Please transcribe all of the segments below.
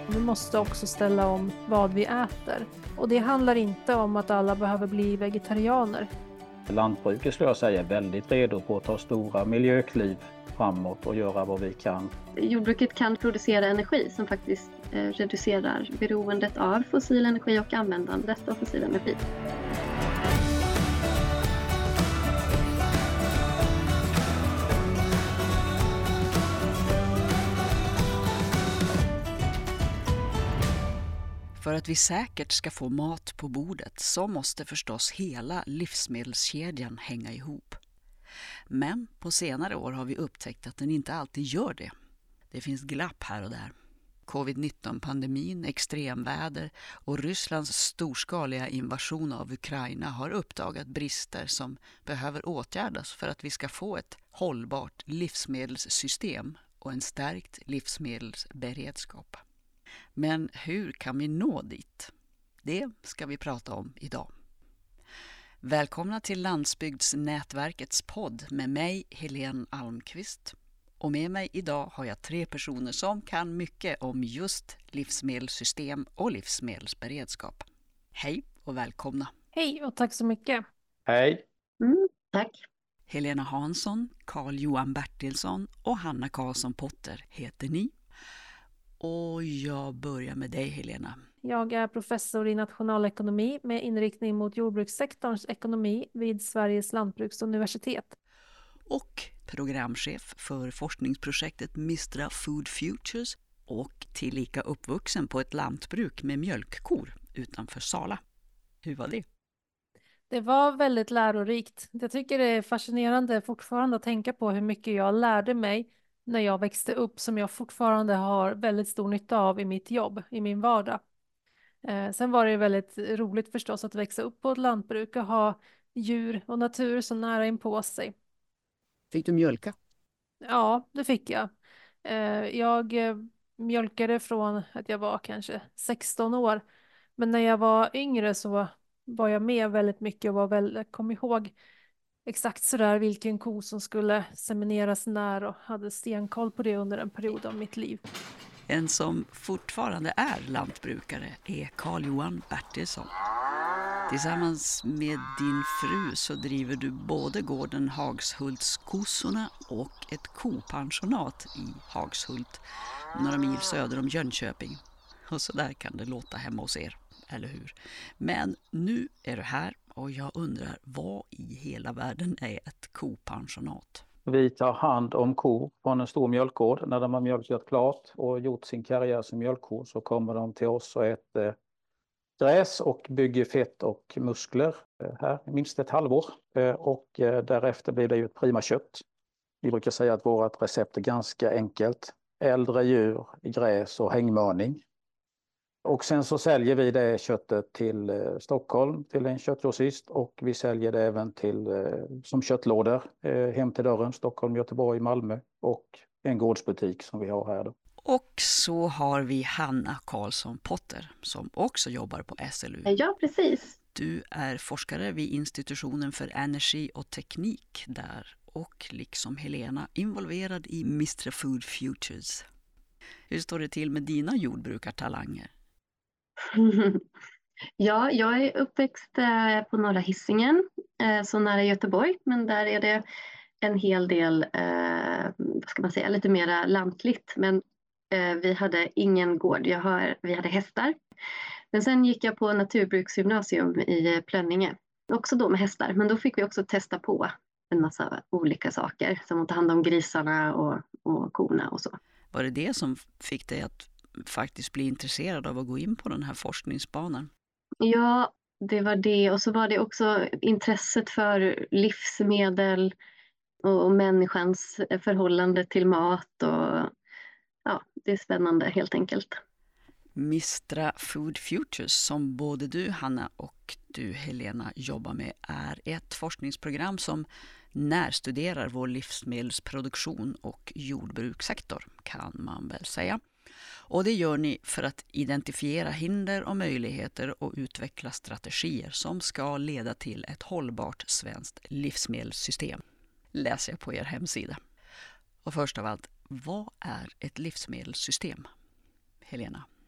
Vi måste också ställa om vad vi äter. Och det handlar inte om att alla behöver bli vegetarianer. Lantbruket skulle jag säga är väldigt redo på att ta stora miljökliv framåt och göra vad vi kan. Jordbruket kan producera energi som faktiskt reducerar beroendet av fossil energi och användandet av fossil energi. För att vi säkert ska få mat på bordet så måste förstås hela livsmedelskedjan hänga ihop. Men på senare år har vi upptäckt att den inte alltid gör det. Det finns glapp här och där. Covid-19-pandemin, extremväder och Rysslands storskaliga invasion av Ukraina har uppdagat brister som behöver åtgärdas för att vi ska få ett hållbart livsmedelssystem och en stärkt livsmedelsberedskap. Men hur kan vi nå dit? Det ska vi prata om idag. Välkomna till Landsbygdsnätverkets podd med mig, Helene Almqvist. Och med mig idag har jag 3 personer som kan mycket om just livsmedelssystem och livsmedelsberedskap. Hej och välkomna. Hej och tack så mycket. Hej! Tack. Helena Hansson, Carl-Johan Bertilsson och Hanna Karlsson Potter heter ni. Och jag börjar med dig, Helena. Jag är professor i nationalekonomi med inriktning mot jordbrukssektorns ekonomi vid Sveriges lantbruksuniversitet. Och programchef för forskningsprojektet Mistra Food Futures och tillika uppvuxen på ett lantbruk med mjölkkor utanför Sala. Hur var det? Det var väldigt lärorikt. Jag tycker det är fascinerande fortfarande att tänka på hur mycket jag lärde mig när jag växte upp som jag fortfarande har väldigt stor nytta av i mitt jobb, i min vardag. Sen var det väldigt roligt förstås att växa upp på ett lantbruk och ha djur och natur så nära inpå sig. Fick du mjölka? Ja, det fick jag. Jag mjölkade från att jag var kanske 16 år. Men när jag var yngre så var jag med väldigt mycket och kom ihåg exakt sådär vilken ko som skulle semineras när och hade stenkoll på det under en period av mitt liv. En som fortfarande är lantbrukare är Carl-Johan Bertilsson. Tillsammans med din fru så driver du både gården Hagshultskossorna och ett kopensionat i Hagshult, några mil söder om Jönköping. Och så där kan det låta hemma hos er, eller hur? Men nu är du här och jag undrar, vad i hela världen är ett kopensionat? Vi tar hand om kor från en stor mjölkgård. När de har mjölkat klart och gjort sin karriär som mjölkkor så kommer de till oss och äter gräs och bygger fett och muskler här minst ett halvår. Och därefter blir det ju ett prima kött. Vi brukar säga att vårt recept är ganska enkelt. Äldre djur, gräs och hängmörning. Och sen så säljer vi det köttet till Stockholm till en köttgrossist och vi säljer det även till som köttlådor hem till dörren, Stockholm, Göteborg, Malmö och en gårdsbutik som vi har här då. Och så har vi Hanna Karlsson Potter som också jobbar på SLU. Ja, precis. Du är forskare vid institutionen för energi och teknik där och liksom Helena involverad i Mistra Food Futures. Hur står det till med dina jordbrukartalanger? Ja, jag är uppväxt på norra Hisingen, så nära Göteborg, men där är det en hel del, vad ska man säga, lite mera lantligt, men vi hade ingen gård, vi hade hästar. Men sen gick jag på naturbruksgymnasium i Plönninge, också då med hästar, men då fick vi också testa på en massa olika saker, som att ta hand om grisarna och korna och så. Var det det som fick dig att faktiskt bli intresserad av att gå in på den här forskningsbanan? Ja, det var det. Och så var det också intresset för livsmedel och människans förhållande till mat. Och ja, det är spännande helt enkelt. Mistra Food Futures som både du Hanna och du Helena jobbar med är ett forskningsprogram som närstuderar vår livsmedelsproduktion och jordbrukssektor kan man väl säga. Och det gör ni för att identifiera hinder och möjligheter och utveckla strategier som ska leda till ett hållbart svenskt livsmedelssystem. Läser jag på er hemsida. Och först av allt, vad är ett livsmedelssystem? Helena?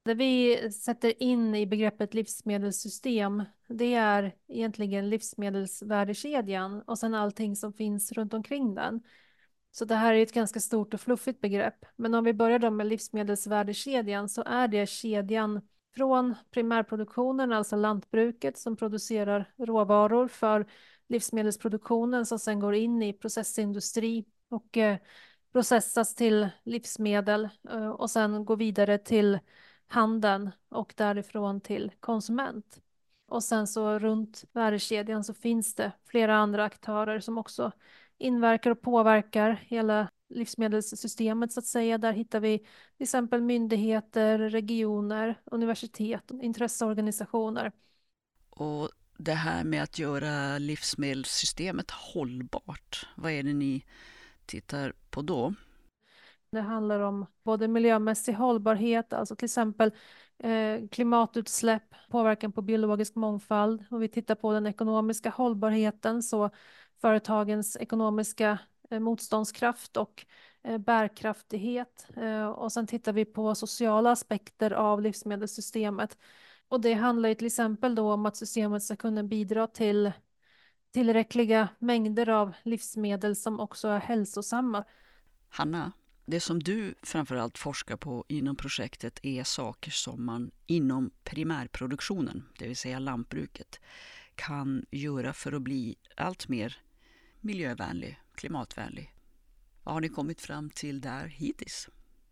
Det vi sätter in i begreppet livsmedelssystem, det är egentligen livsmedelsvärdekedjan och sen allting som finns runt omkring den. Så det här är ett ganska stort och fluffigt begrepp. Men om vi börjar då med livsmedelsvärdekedjan så är det kedjan från primärproduktionen, alltså lantbruket som producerar råvaror för livsmedelsproduktionen som sen går in i processindustri och processas till livsmedel och sen går vidare till handeln och därifrån till konsument. Och sen så runt värdekedjan så finns det flera andra aktörer som också inverkar och påverkar hela livsmedelssystemet så att säga. Där hittar vi till exempel myndigheter, regioner, universitet, intresseorganisationer. Och det här med att göra livsmedelssystemet hållbart, vad är det ni tittar på då? Det handlar om både miljömässig hållbarhet, alltså till exempel klimatutsläpp, påverkan på biologisk mångfald. Och vi tittar på den ekonomiska hållbarheten, så företagens ekonomiska motståndskraft och bärkraftighet. Och sen tittar vi på sociala aspekter av livsmedelssystemet. Och det handlar ju till exempel då om att systemet ska kunna bidra till tillräckliga mängder av livsmedel som också är hälsosamma. Hanna, det som du framförallt forskar på inom projektet är saker som man inom primärproduktionen, det vill säga lantbruket, kan göra för att bli allt mer miljövänlig, klimatvänlig. Vad har ni kommit fram till där hittills?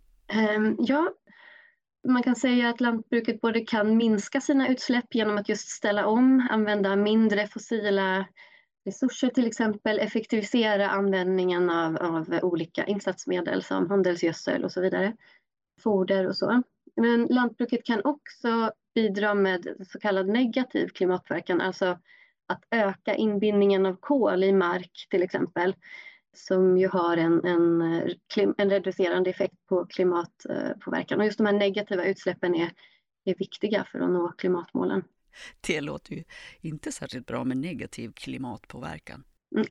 Ja, man kan säga att lantbruket både kan minska sina utsläpp genom att just ställa om, använda mindre fossila resurser till exempel, effektivisera användningen av olika insatsmedel som handelsgödsel och så vidare, foder och så. Men lantbruket kan också bidra med så kallad negativ klimatpåverkan, alltså att öka inbindningen av kol i mark till exempel, som ju har en reducerande effekt på klimatpåverkan. Och just de här negativa utsläppen är viktiga för att nå klimatmålen. Det låter ju inte särskilt bra med negativ klimatpåverkan.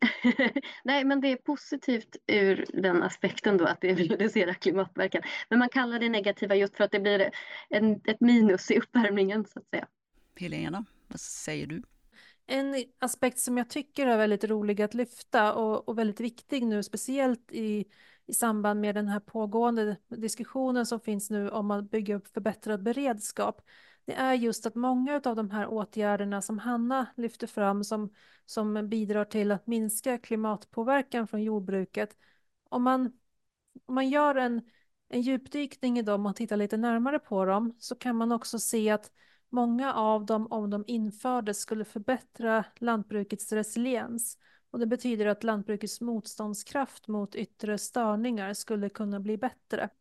Nej, men det är positivt ur den aspekten då att det reducerar klimatpåverkan. Men man kallar det negativa just för att det blir ett minus i uppvärmningen så att säga. Helena, vad säger du? En aspekt som jag tycker är väldigt rolig att lyfta och väldigt viktig nu, speciellt i samband med den här pågående diskussionen som finns nu om att bygga upp förbättrad beredskap, det är just att många av de här åtgärderna som Hanna lyfter fram som bidrar till att minska klimatpåverkan från jordbruket, om man gör en djupdykning i dem och tittar lite närmare på dem så kan man också se att många av dem, om de infördes, skulle förbättra lantbrukets resiliens. Och det betyder att lantbrukets motståndskraft mot yttre störningar skulle kunna bli bättre.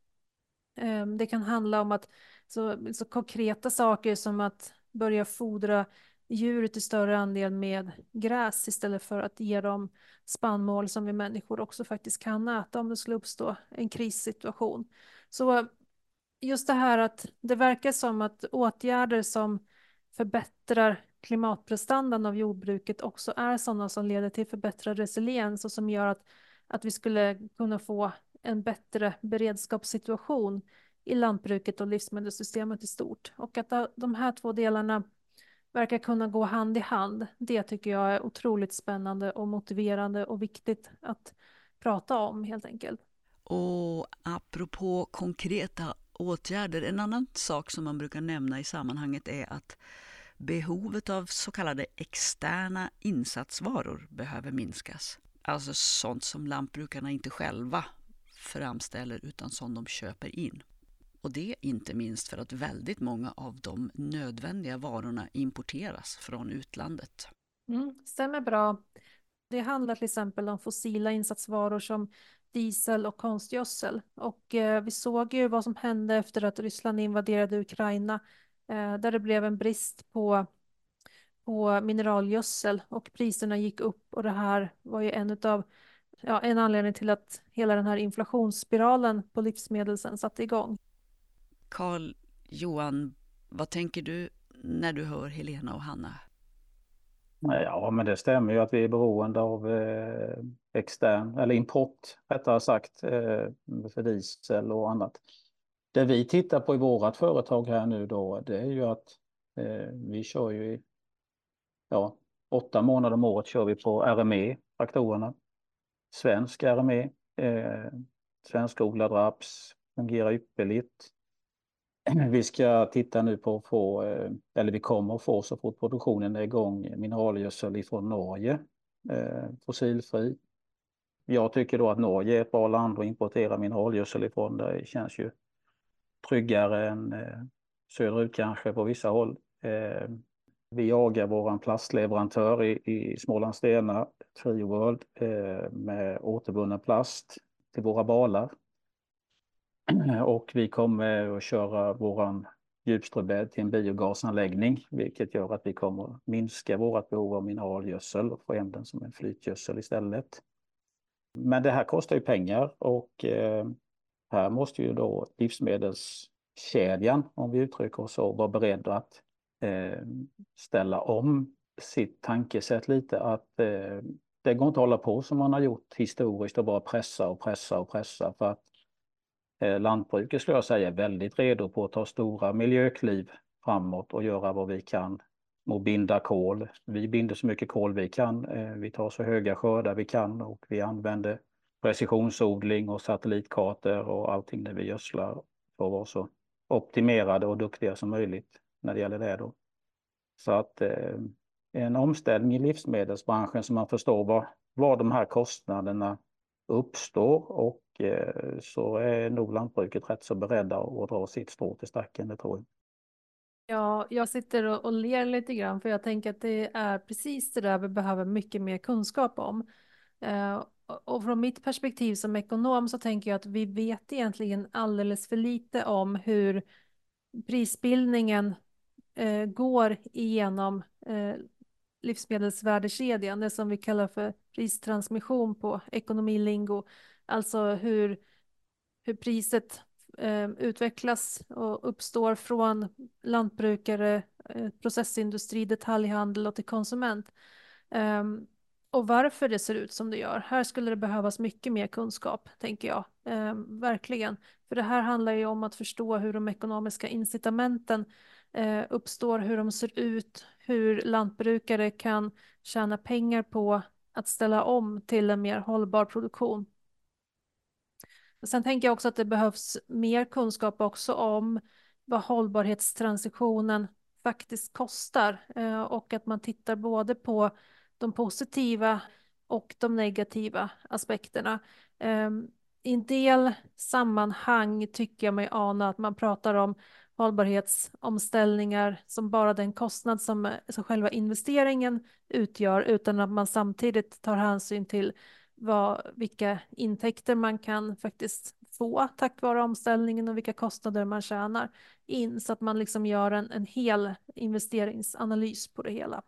Det kan handla om att så konkreta saker som att börja fodra djur till större andel med gräs istället för att ge dem spannmål som vi människor också faktiskt kan äta om det skulle uppstå en krissituation. Så just det här att det verkar som att åtgärder som förbättrar klimatprestandan av jordbruket också är sådana som leder till förbättrad resiliens och som gör att vi skulle kunna få en bättre beredskapssituation i lantbruket och livsmedelssystemet i stort. Och att de här två delarna verkar kunna gå hand i hand, det tycker jag är otroligt spännande och motiverande och viktigt att prata om helt enkelt. Och apropå konkreta åtgärder, en annan sak som man brukar nämna i sammanhanget är att behovet av så kallade externa insatsvaror behöver minskas. Alltså sånt som lantbrukarna inte själva framställer utan som de köper in. Och det inte minst för att väldigt många av de nödvändiga varorna importeras från utlandet. Stämmer bra. Det handlar till exempel om fossila insatsvaror som diesel och konstgödsel. Och vi såg ju vad som hände efter att Ryssland invaderade Ukraina, där det blev en brist på mineralgödsel och priserna gick upp, och det här var ju en anledning till att hela den här inflationsspiralen på livsmedel sen satte igång. Carl-Johan, vad tänker du när du hör Helena och Hanna? Ja, men det stämmer ju att vi är beroende av extern, eller import rättare sagt, för diesel och annat. Det vi tittar på i vårat företag här nu då, det är ju att vi kör ju 8 månader om året kör vi på RME-traktorerna. Svensk RME, svenskodlad raps, fungerar ypperligt. Vi ska titta nu på att få, eller vi kommer att få så fort produktionen är igång, mineralgödsel ifrån Norge, fossilfri. Jag tycker då att Norge är ett bra land att importera mineralgödsel ifrån. Det känns ju tryggare än söderut kanske på vissa håll. Vi jagar våran plastleverantör i Smålandstena, Tree World, med återvunnen plast till våra balar. Och vi kommer att köra våran djupströbädd till en biogasanläggning, vilket gör att vi kommer att minska vårt behov av mineralgödsel och få hem den som en flytgödsel istället. Men det här kostar ju pengar och här måste ju då livsmedelskedjan, om vi uttrycker oss så, vara beredd att ställa om sitt tankesätt lite. Att det går inte att hålla på som man har gjort historiskt och bara pressa. För att lantbruket skulle jag säga är väldigt redo på att ta stora miljökliv framåt och göra vad vi kan och binda kol. Vi binder så mycket kol vi kan. Vi tar så höga skördar vi kan och vi använder precisionsodling och satellitkartor och allting när vi gödslar för att vara så optimerade och duktiga som möjligt när det gäller det då. Så att en omställning i livsmedelsbranschen så man förstår var de här kostnaderna uppstår och så är nog lantbruket rätt så beredda att dra sitt strå till stacken, det tror jag. Ja, jag sitter och ler lite grann för jag tänker att det är precis det där vi behöver mycket mer kunskap om. Och från mitt perspektiv som ekonom så tänker jag att vi vet egentligen alldeles för lite om hur prisbildningen går igenom livsmedelsvärdekedjan, det som vi kallar för pristransmission på ekonomilingo. Alltså hur priset utvecklas och uppstår från lantbrukare, processindustri, detaljhandel och till konsument. Och varför det ser ut som det gör. Här skulle det behövas mycket mer kunskap, tänker jag. Verkligen. För det här handlar ju om att förstå hur de ekonomiska incitamenten uppstår, hur de ser ut, hur lantbrukare kan tjäna pengar på att ställa om till en mer hållbar produktion. Sen tänker jag också att det behövs mer kunskap också om vad hållbarhetstransitionen faktiskt kostar och att man tittar både på de positiva och de negativa aspekterna. I en del sammanhang tycker jag mig ana att man pratar om hållbarhetsomställningar som bara den kostnad som själva investeringen utgör utan att man samtidigt tar hänsyn till vilka intäkter man kan faktiskt få tack vare omställningen och vilka kostnader man tjänar in så att man liksom gör en hel investeringsanalys på det hela.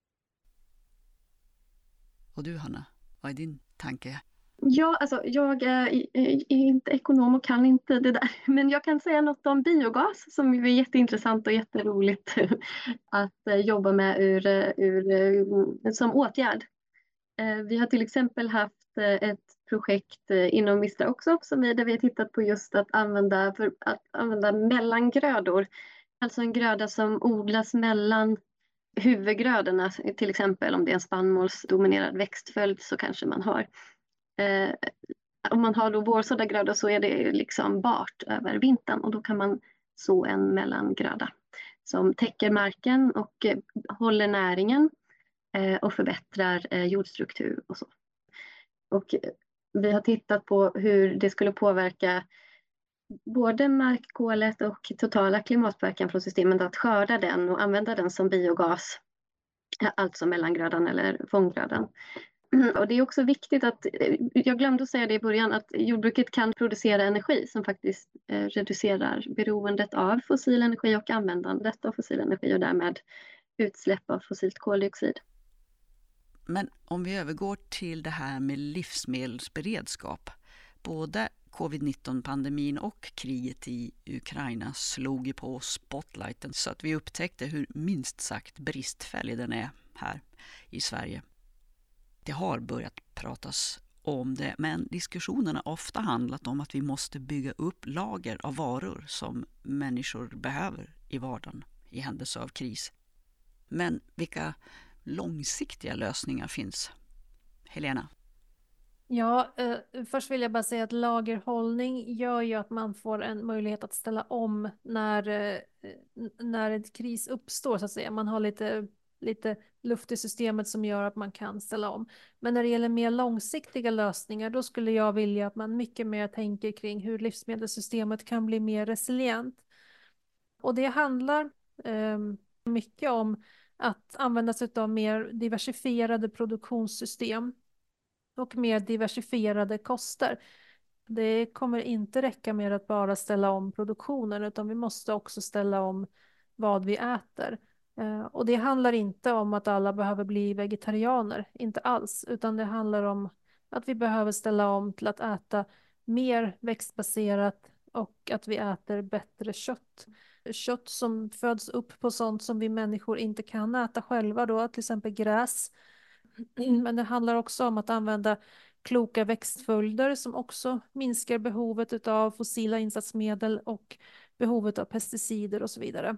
Och du Hanna, vad är din tanke? Ja, alltså jag är inte ekonom och kan inte det där, men jag kan säga något om biogas som är jätteintressant och jätteroligt att jobba med som åtgärd. Vi har till exempel haft ett projekt inom Mistra också där vi har tittat på just att använda mellangrödor. Alltså en gröda som odlas mellan huvudgrödorna, till exempel om det är en spannmålsdominerad växtföljd så kanske man har. Om man har då vårsådda grödor så är det liksom bart över vintern och då kan man så en mellangröda som täcker marken och håller näringen och förbättrar jordstruktur och så. Och vi har tittat på hur det skulle påverka både markkolet och totala klimatpåverkan från systemet att skörda den och använda den som biogas, alltså mellangrödan eller fånggrödan. Och det är också viktigt att, jag glömde att säga det i början, att jordbruket kan producera energi som faktiskt reducerar beroendet av fossil energi och användandet av fossil energi och därmed utsläpp av fossilt koldioxid. Men om vi övergår till det här med livsmedelsberedskap. Både covid-19-pandemin och kriget i Ukraina slog ju på spotlighten så att vi upptäckte hur minst sagt bristfällig den är här i Sverige. Det har börjat pratas om det, men diskussionerna har ofta handlat om att vi måste bygga upp lager av varor som människor behöver i vardagen i händelse av kris. Men vilka långsiktiga lösningar finns? Helena? Ja, först vill jag bara säga att lagerhållning gör ju att man får en möjlighet att ställa om när en kris uppstår, så att säga. Man har lite luft i systemet som gör att man kan ställa om. Men när det gäller mer långsiktiga lösningar, då skulle jag vilja att man mycket mer tänker kring hur livsmedelssystemet kan bli mer resilient. Och det handlar mycket om att använda sig av mer diversifierade produktionssystem och mer diversifierade koster. Det kommer inte räcka med att bara ställa om produktionen, utan vi måste också ställa om vad vi äter. Och det handlar inte om att alla behöver bli vegetarianer, inte alls, utan det handlar om att vi behöver ställa om till att äta mer växtbaserat och att vi äter bättre kött. Kött som föds upp på sånt som vi människor inte kan äta själva då, till exempel gräs. Men det handlar också om att använda kloka växtföljder som också minskar behovet av fossila insatsmedel och behovet av pesticider och så vidare.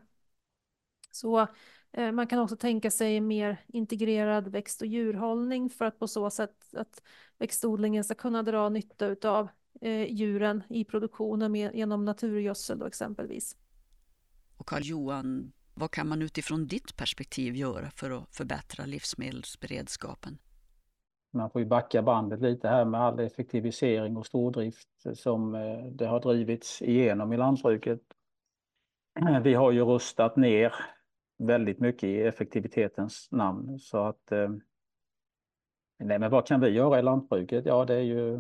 Så man kan också tänka sig mer integrerad växt- och djurhållning för att på så sätt att växtodlingen ska kunna dra nytta av djuren i produktionen genom naturgödsel då exempelvis. Och Carl-Johan, vad kan man utifrån ditt perspektiv göra för att förbättra livsmedelsberedskapen? Man får ju backa bandet lite här med all effektivisering och stordrift som det har drivits igenom i lantbruket. Vi har ju rustat ner väldigt mycket i effektivitetens namn. Så att, nej, men vad kan vi göra i lantbruket? Ja, det är ju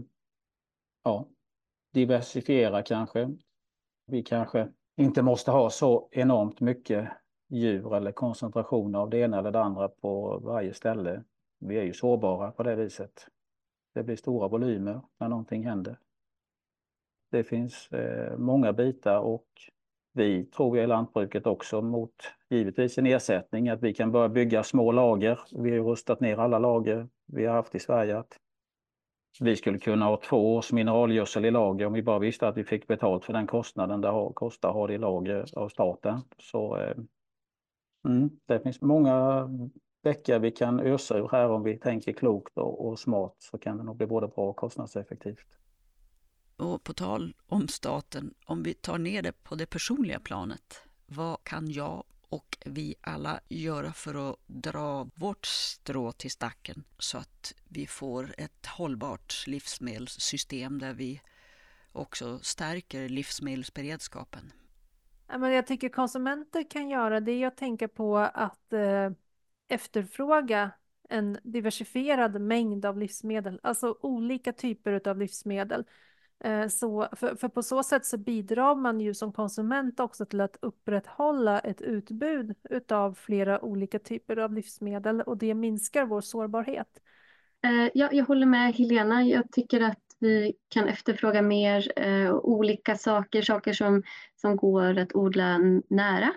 diversifiera kanske. Vi kanske inte måste ha så enormt mycket djur eller koncentration av det ena eller det andra på varje ställe. Vi är ju sårbara på det viset. Det blir stora volymer när någonting händer. Det finns många bitar och vi tror i lantbruket också mot givetvis en ersättning att vi kan börja bygga små lager. Vi har rustat ner alla lager vi har haft i Sverige. Att vi skulle kunna ha 2 års mineralgödsel i lager om vi bara visste att vi fick betalt för den kostnaden det kostar att ha det i lager av staten. Så det finns många bäckar vi kan ösa ur här om vi tänker klokt och smart, så kan det nog bli både bra och kostnadseffektivt. Och på tal om staten, om vi tar ner det på det personliga planet, vad kan jag och vi alla göra för att dra vårt strå till stacken så att vi får ett hållbart livsmedelssystem där vi också stärker livsmedelsberedskapen? Jag tycker konsumenter kan göra det. Jag tänker på att efterfråga en diversifierad mängd av livsmedel, alltså olika typer av livsmedel. Så för på så sätt så bidrar man ju som konsument också till att upprätthålla ett utbud av flera olika typer av livsmedel, och det minskar vår sårbarhet. Jag håller med Helena. Jag tycker att vi kan efterfråga mer olika saker som går att odla nära.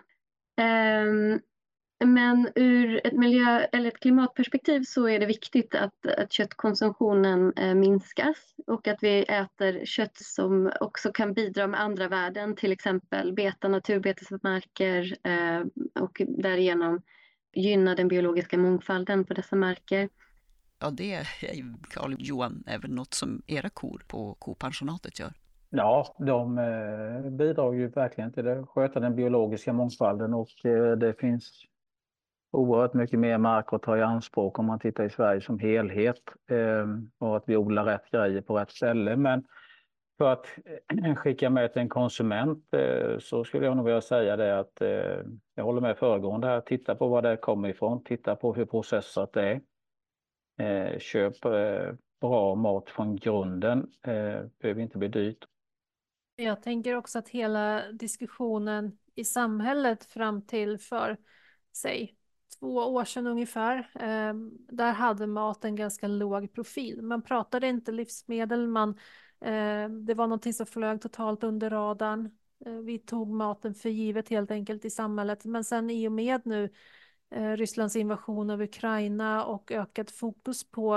Men ur ett miljö- eller ett klimatperspektiv så är det viktigt att köttkonsumtionen minskas och att vi äter kött som också kan bidra med andra värden, till exempel beta naturbetesmarker och därigenom gynna den biologiska mångfalden på dessa marker. Ja, det är Carl-Johan även något som era kor på kopensionatet gör. Ja, de bidrar ju verkligen till att sköta den biologiska mångfalden, och det finns oerhört mycket mer mark att ta i anspråk om man tittar i Sverige som helhet, och att vi odlar rätt grejer på rätt ställe. Men för att skicka med till en konsument så skulle jag nog vilja säga det att jag håller med föregående här. Titta på var det kommer ifrån, titta på hur processat det är. Köp bra mat från grunden, behöver inte bli dyrt. Jag tänker också att hela diskussionen i samhället fram till för, säg, 2 år sedan ungefär, där hade mat en ganska låg profil. Man pratade inte livsmedel, det var någonting som flög totalt under radarn. Vi tog maten för givet helt enkelt i samhället. Men sen i och med nu Rysslands invasion av Ukraina och ökat fokus på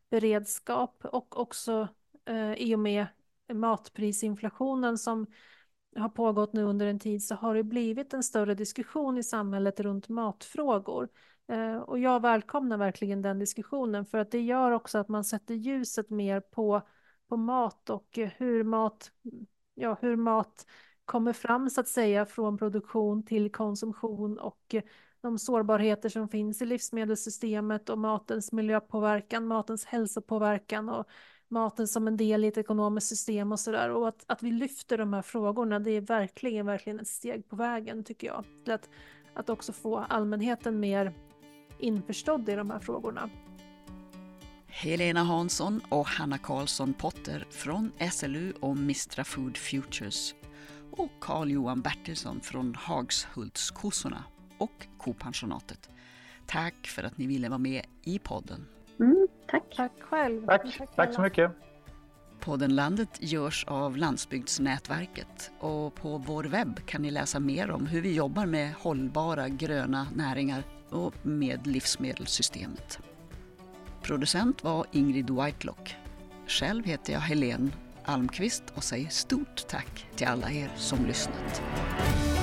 beredskap och också i och med matprisinflationen som har pågått nu under en tid så har det blivit en större diskussion i samhället runt matfrågor. Och jag välkomnar verkligen den diskussionen för att det gör också att man sätter ljuset mer på mat och hur mat kommer fram så att säga från produktion till konsumtion och de sårbarheter som finns i livsmedelssystemet och matens miljöpåverkan, matens hälsopåverkan och maten som en del i ett ekonomiskt system och sådär. Och att vi lyfter de här frågorna, det är verkligen ett steg på vägen tycker jag. Till att också få allmänheten mer införstådd i de här frågorna. Helena Hansson och Hanna Karlsson Potter från SLU och Mistra Food Futures och Carl-Johan Bertilsson från Hagshultskossorna och Kopensionatet. Tack för att ni ville vara med i podden. Tack. Tack själv. Tack så mycket. Podden Landet görs av Landsbygdsnätverket och på vår webb kan ni läsa mer om hur vi jobbar med hållbara gröna näringar och med livsmedelssystemet. Producent var Ingrid Whitelock. Själv heter jag Helene Almqvist och säger stort tack till alla er som lyssnat.